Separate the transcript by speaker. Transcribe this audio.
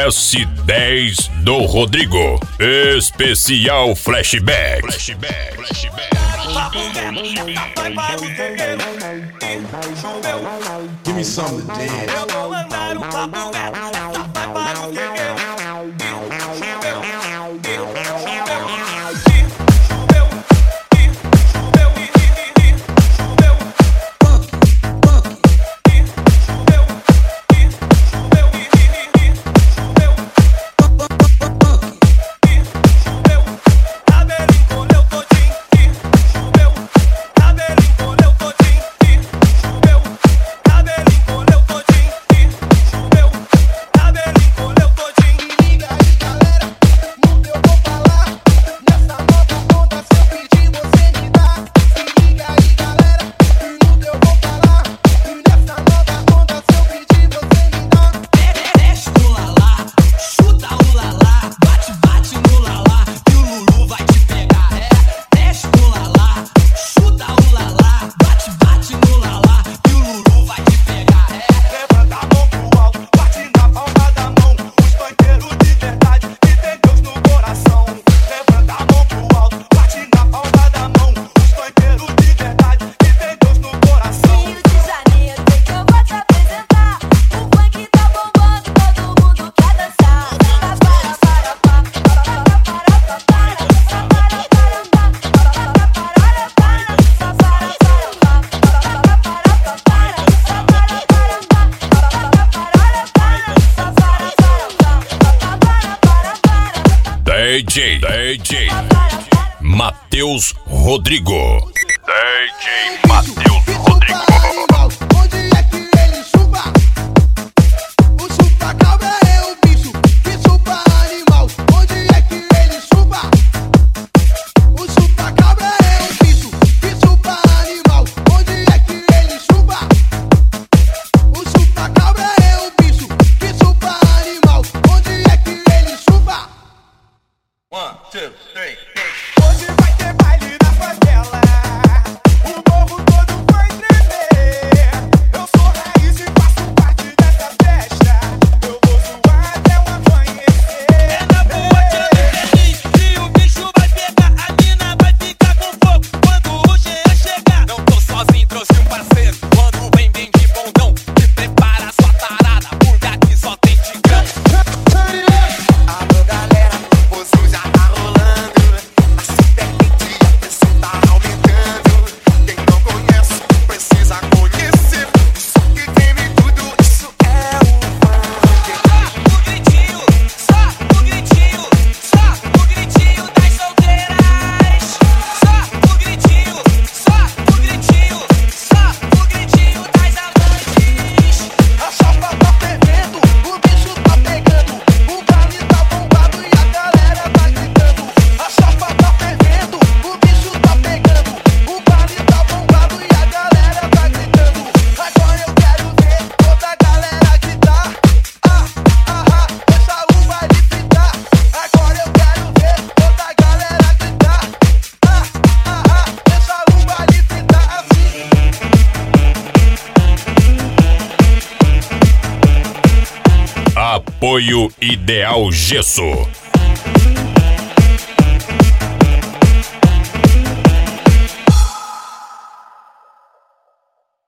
Speaker 1: S10 do Rodrigo. Especial Flashback.
Speaker 2: Give me something to dance.
Speaker 1: DJ Matheus Rodrigo. DJ Matheus Rodrigo.
Speaker 3: Onde é que ele chupa? O chupa-cabra é o bicho que chupa animal. Onde é que ele chupa? O chupa-cabra é o bicho que chupa animal. Onde é que ele chupa? O chupa-cabra é o bicho que chupa animal. Onde é que ele chupa?
Speaker 2: 1, 2, 3.
Speaker 3: Hoje vai ter baile na favela. O povo todo vai tremer. Eu sou raiz e faço parte dessa festa. Eu vou zoar até o amanhecer.
Speaker 4: É na boa de feliz que o bicho vai pegar. A mina vai ficar com fogo quando o Jean chegar. Não tô sozinho, trouxe um parceiro. Quando vem bem de bondão, te prepara sua tarada, porque aqui só tem tigão.
Speaker 3: Alô galera, o som já tá rolando. A super quente e a pressão tá aumentando. Quem não conhece, precisa conhecer. Isso que queime tudo, isso é o funk.
Speaker 4: Só o gritinho, só o gritinho, só o gritinho das solteiras. Só o gritinho, só o gritinho, só o gritinho das amantes.
Speaker 3: A chapa tá fervendo, o bicho tá pegando. O baile tá bombado e a galera tá gritando. A chapa tá fervendo, o bicho tá pegando. O baile tá bombado e a galera tá gritando. Agora eu quero ver toda a galera gritar. Deixa o baile fritar. Agora eu quero ver toda a galera gritar. Deixa o baile fritar assim.
Speaker 1: Apoio Ideal Gesso.